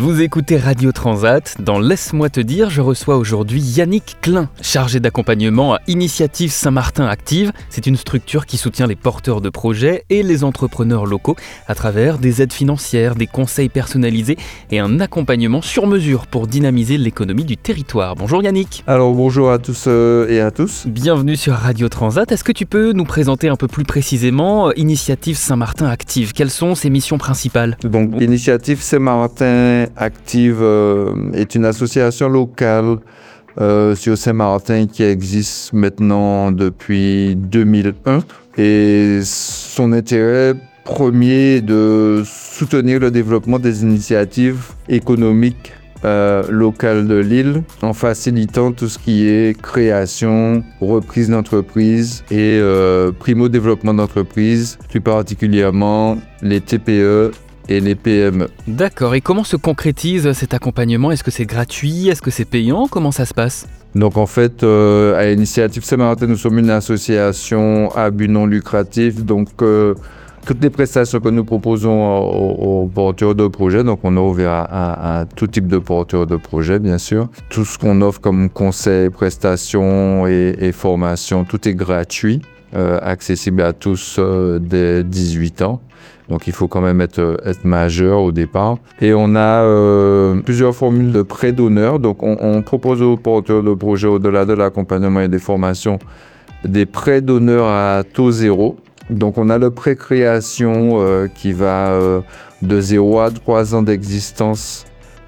Vous écoutez Radio Transat. Dans Laisse-moi te dire, je reçois aujourd'hui Yannick Klein, chargé d'accompagnement à Initiative Saint-Martin Active. C'est une structure qui soutient les porteurs de projets et les entrepreneurs locaux à travers des aides financières, des conseils personnalisés et un accompagnement sur mesure pour dynamiser l'économie du territoire. Bonjour Yannick. Alors bonjour à tous et à tous. Bienvenue sur Radio Transat. Est-ce que tu peux nous présenter un peu plus précisément Initiative Saint-Martin Active? Quelles sont ses missions principales? Donc Initiative Saint-Martin Active est une association locale sur Saint-Martin qui existe maintenant depuis 2001 et son intérêt premier est de soutenir le développement des initiatives économiques locales de l'île en facilitant tout ce qui est création, reprise d'entreprise et primo-développement d'entreprise, plus particulièrement les TPE et les PME. D'accord, et comment se concrétise cet accompagnement? Est-ce que c'est gratuit? Est-ce que c'est payant? Comment ça se passe? Donc en fait, à Initiative Saint-Martin, nous sommes une association à but non lucratif, donc toutes les prestations que nous proposons aux porteurs de projets, donc on est ouvert à tout type de porteurs de projets, bien sûr. Tout ce qu'on offre comme conseils, prestations et formations, tout est gratuit, accessible à tous dès 18 ans. Donc il faut quand même être majeur au départ. Et on a plusieurs formules de prêt d'honneur. Donc on propose aux porteurs de projets, au-delà de l'accompagnement et des formations, des prêts d'honneur à taux zéro. Donc on a le prêt création qui va de 0 à 3 ans d'existence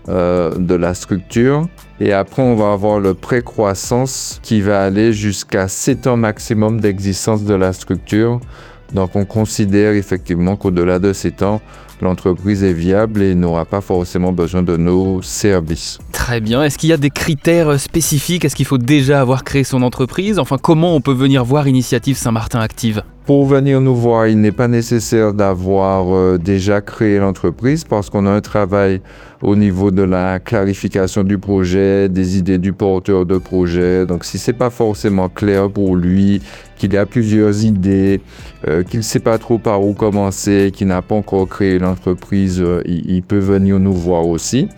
de la structure. Et après on va avoir le prêt croissance qui va aller jusqu'à 7 ans maximum d'existence de la structure. Donc on considère effectivement qu'au-delà de 7 ans, l'entreprise est viable et n'aura pas forcément besoin de nos services. Très bien. Est-ce qu'il y a des critères spécifiques? Est-ce qu'il faut déjà avoir créé son entreprise? Enfin, comment on peut venir voir Initiative Saint-Martin Active? Pour venir nous voir, il n'est pas nécessaire d'avoir déjà créé l'entreprise parce qu'on a un travail au niveau de la clarification du projet, des idées du porteur de projet. Donc si c'est pas forcément clair pour lui, qu'il y a plusieurs idées, qu'il ne sait pas trop par où commencer, qu'il n'a pas encore créé l'entreprise, il peut venir nous voir aussi.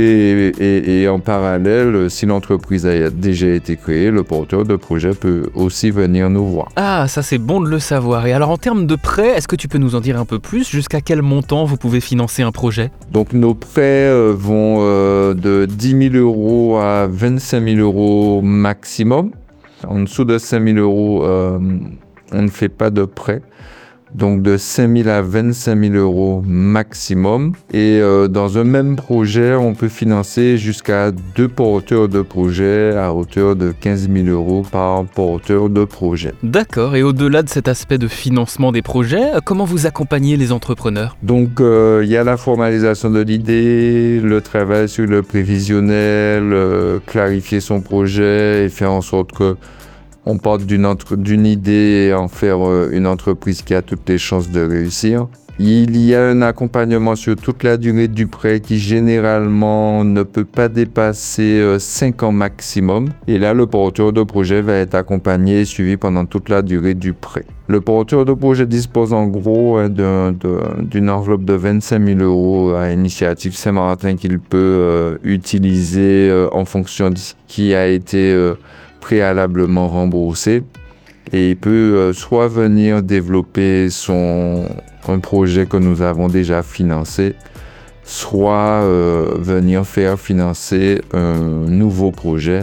Et en parallèle, si l'entreprise a déjà été créée, le porteur de projet peut aussi venir nous voir. Ah, ça c'est bon de le savoir. Et alors en termes de prêts, est-ce que tu peux nous en dire un peu plus? Jusqu'à quel montant vous pouvez financer un projet? Donc nos prêts vont de 10 000 euros à 25 000 euros maximum. En dessous de 5 000 euros, on ne fait pas de prêt. Donc de 5 000 à 25 000 euros maximum. Et dans un même projet, on peut financer jusqu'à 2 porteurs de projet à hauteur de 15 000 euros par porteur de projet. D'accord. Et au-delà de cet aspect de financement des projets, comment vous accompagnez les entrepreneurs? Donc il y a la formalisation de l'idée, le travail sur le prévisionnel, clarifier son projet et faire en sorte que on part d'une idée et en faire une entreprise qui a toutes les chances de réussir. Il y a un accompagnement sur toute la durée du prêt qui généralement ne peut pas dépasser 5 ans maximum. Et là, le porteur de projet va être accompagné et suivi pendant toute la durée du prêt. Le porteur de projet dispose en gros d'une enveloppe de 25 000 euros à Initiative Saint-Martin qu'il peut utiliser en fonction de ce qui a été préalablement remboursé et il peut soit venir développer un projet que nous avons déjà financé, soit venir faire financer un nouveau projet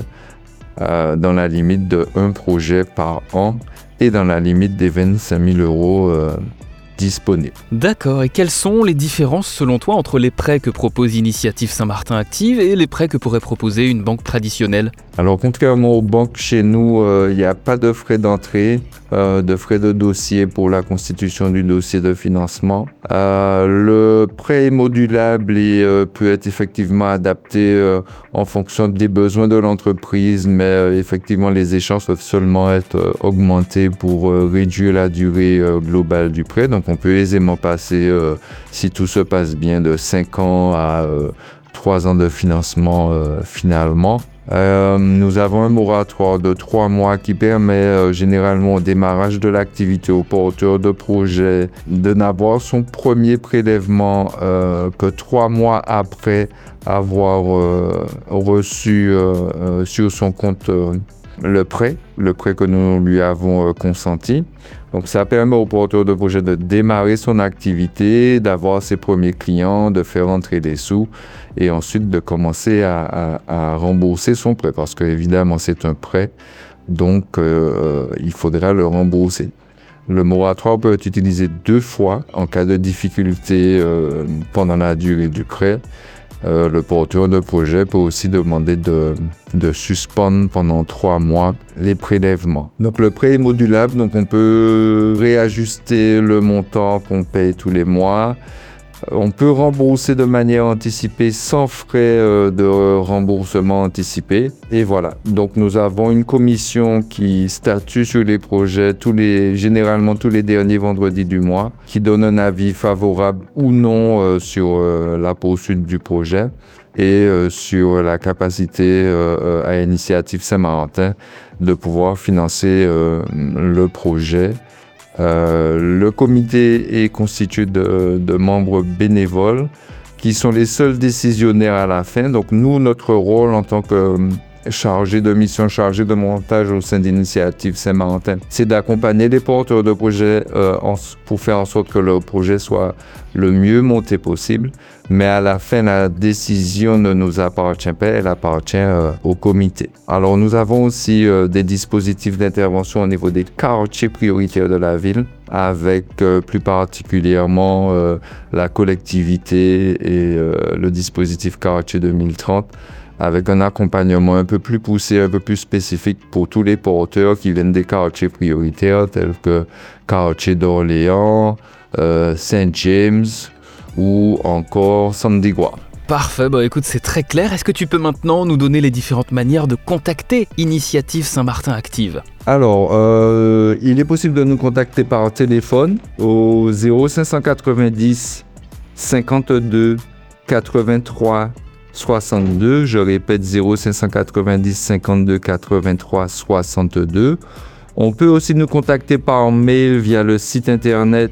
dans la limite de 1 projet par an et dans la limite des 25 000 euros disponibles. D'accord, et quelles sont les différences selon toi entre les prêts que propose Initiative Saint-Martin Active et les prêts que pourrait proposer une banque traditionnelle? Alors contrairement aux banques chez nous, il n'y a pas de frais d'entrée, de frais de dossier pour la constitution du dossier de financement. Le prêt est modulable et peut être effectivement adapté en fonction des besoins de l'entreprise, mais effectivement les échéances peuvent seulement être augmentées pour réduire la durée globale du prêt. Donc on peut aisément passer, si tout se passe bien, de 5 ans à 3 ans de financement finalement. Nous avons un moratoire de 3 mois qui permet généralement au démarrage de l'activité au porteur de projet de n'avoir son premier prélèvement que 3 mois après avoir reçu sur son compte le prêt que nous lui avons consenti. Donc ça permet au porteur de projet de démarrer son activité, d'avoir ses premiers clients, de faire entrer des sous et ensuite de commencer à rembourser son prêt parce qu'évidemment c'est un prêt, donc il faudra le rembourser. Le moratoire peut être utilisé 2 fois en cas de difficulté pendant la durée du prêt. Le porteur de projet peut aussi demander de suspendre pendant 3 mois les prélèvements. Donc le prêt est modulable, donc on peut réajuster le montant qu'on paye tous les mois. On peut rembourser de manière anticipée sans frais de remboursement anticipé. Et voilà. Donc nous avons une commission qui statue sur les projets généralement tous les derniers vendredis du mois, qui donne un avis favorable ou non sur la poursuite du projet et sur la capacité à Initiative Saint-Martin de pouvoir financer le projet. Le comité est constitué de membres bénévoles qui sont les seuls décisionnaires à la fin. Donc nous, notre rôle en tant que chargé de mission, chargé de montage au sein d'Initiative Saint-Martin, c'est d'accompagner les porteurs de projets pour faire en sorte que leur projet soit le mieux monté possible. Mais à la fin, la décision ne nous appartient pas, elle appartient au comité. Alors nous avons aussi des dispositifs d'intervention au niveau des quartiers prioritaires de la ville, avec plus particulièrement la collectivité et le dispositif quartier 2030, avec un accompagnement un peu plus poussé, un peu plus spécifique pour tous les porteurs qui viennent des quartiers prioritaires tels que quartier d'Orléans, Saint-James ou encore Sandigua. Parfait, écoute, c'est très clair. Est-ce que tu peux maintenant nous donner les différentes manières de contacter Initiative Saint-Martin Active ? Alors, il est possible de nous contacter par téléphone au 0590 52 83 62. Je répète 0590 52 83 62. On peut aussi nous contacter par mail via le site internet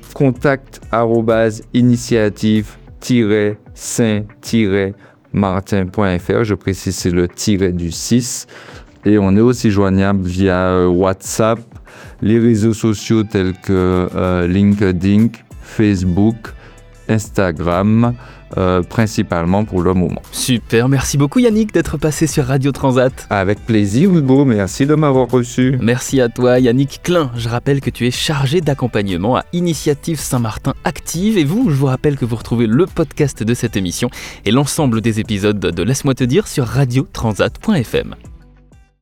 contact@initiative-saint-martin.fr. Je précise, c'est le tiret du 6. Et on est aussi joignable via WhatsApp, les réseaux sociaux tels que LinkedIn, Facebook, Instagram, principalement pour le moment. Super, merci beaucoup Yannick d'être passé sur Radio Transat. Avec plaisir Hugo, merci de m'avoir reçu. Merci à toi Yannick Klein. Je rappelle que tu es chargé d'accompagnement à Initiative Saint-Martin Active. Et vous, je vous rappelle que vous retrouvez le podcast de cette émission et l'ensemble des épisodes de Laisse-moi te dire sur radiotransat.fm.